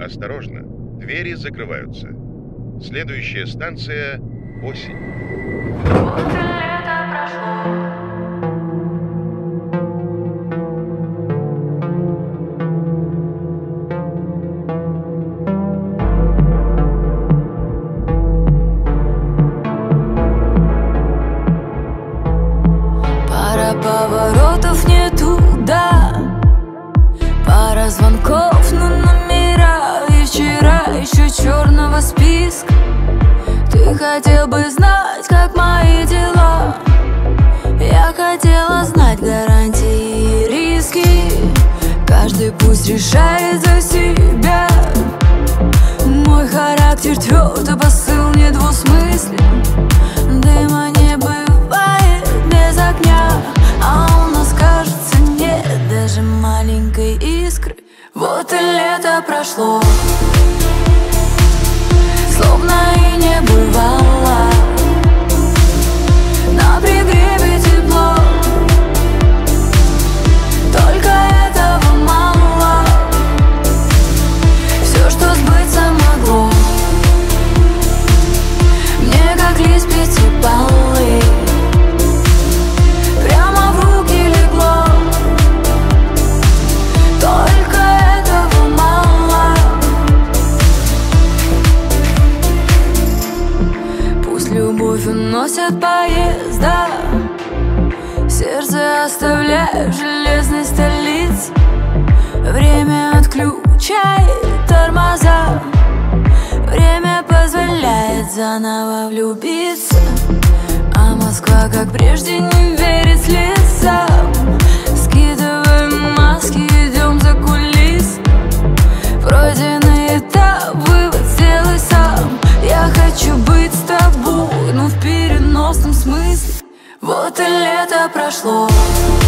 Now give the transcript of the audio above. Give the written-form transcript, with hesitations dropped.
Осторожно, двери закрываются. Следующая станция — осень. Вот и лето прошло. Пара поворотов не туда, пара звонков на номера. И вчера еще черного списка. Ты хотел бы знать, как мои дела. Я хотела знать гарантии и риски. Каждый пусть решает за себя. Мой характер тверд, а посыл недвусмыслен. Дыма не бывает без огня, а у нас, кажется, нет даже маленькой искры. Вот и лето прошло, словно и не бывало. На пригреве тепло, только этого мало. Все, что сбыться могло, мне как лист пятибаллы прямо в руки легло. Только этого мало. Пусть любовь уносит поезда, сердце оставляю в железной столице. Время отключает тормоза, время позволяет заново влюбиться. А Москва, как прежде, не верит слезам. Скидываем маски, идем за кулис. Пройденный этап, вывод сделай сам. Я хочу быть с тобой, но в переносном смысле. Вот и лето прошло.